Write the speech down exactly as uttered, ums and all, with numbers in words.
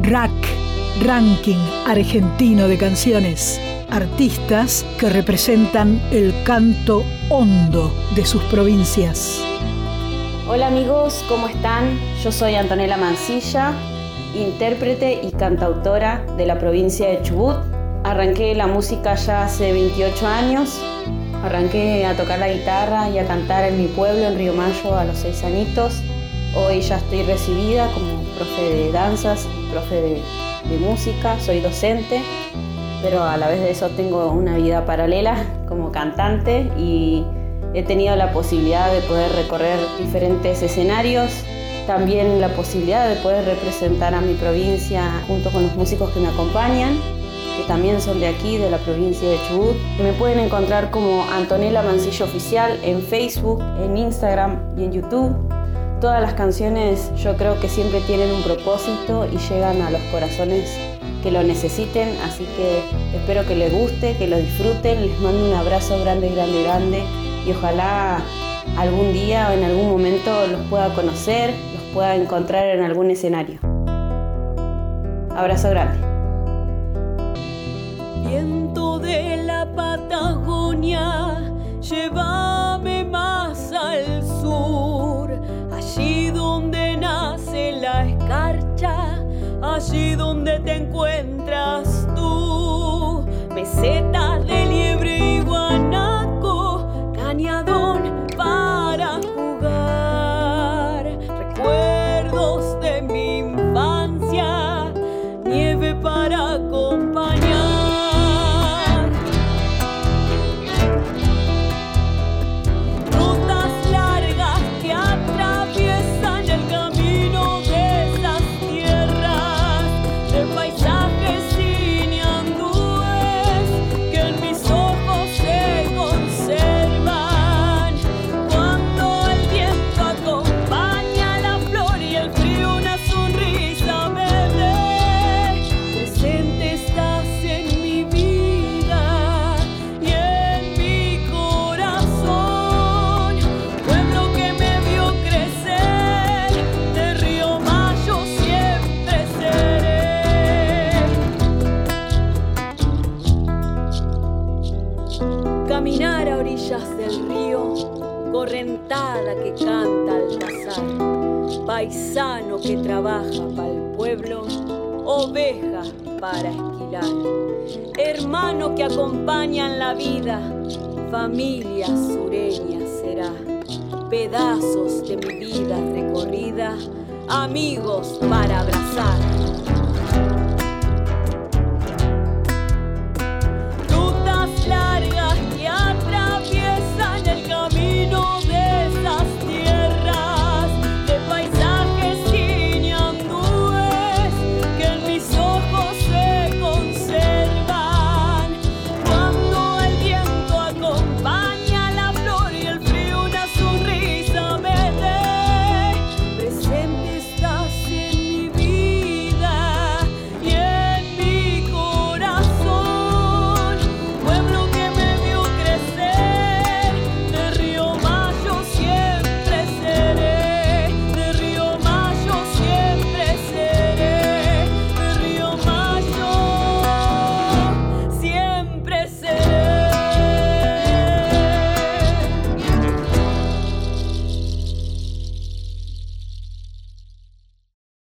R A C, Ranking Argentino de Canciones. Artistas que representan el canto hondo de sus provincias. Hola amigos, ¿cómo están? Yo soy Antonella Mancilla, intérprete y cantautora de la provincia de Chubut. Arranqué la música ya hace veintiocho años. Arranqué a tocar la guitarra y a cantar en mi pueblo, en Río Mayo, a los seis añitos. Hoy ya estoy recibida como profe de danzas y profe de, de música. Soy docente, pero a la vez de eso tengo una vida paralela como cantante y he tenido la posibilidad de poder recorrer diferentes escenarios, también la posibilidad de poder representar a mi provincia junto con los músicos que me acompañan, que también son de aquí, de la provincia de Chubut. Me pueden encontrar como Antonella Mancilla Oficial en Facebook, en Instagram y en YouTube. Todas las canciones yo creo que siempre tienen un propósito y llegan a los corazones que lo necesiten, así que espero que les guste, que lo disfruten. Les mando un abrazo grande, grande, grande y ojalá algún día o en algún momento los pueda conocer, los pueda encontrar en algún escenario. Abrazo grande. Viento de la Patagonia, llévame más al sur, allí donde nace la escarcha, allí donde te encuentras tú. Mesetas de liebre y guanaco, cañadón para jugar. Recuerdos de mi infancia, nieve para acompañar. Rutas largas que atraviesan el camino de esas tierras, de paisajes sin hindúes que en mis ojos se conservan. Cuando el viento acompaña la flor y el frío una sonrisa verde, presente estás en mi vida y en mi corazón. Pueblo que me vio crecer, de Río Mayo siempre seré. Caminar a orillas del río, correntada que canta al pasar, paisano que trabaja para el pueblo, oveja para esquilar, hermano que acompaña en la vida, familia sureña será, pedazos de mi vida recorrida, amigos para abrazar.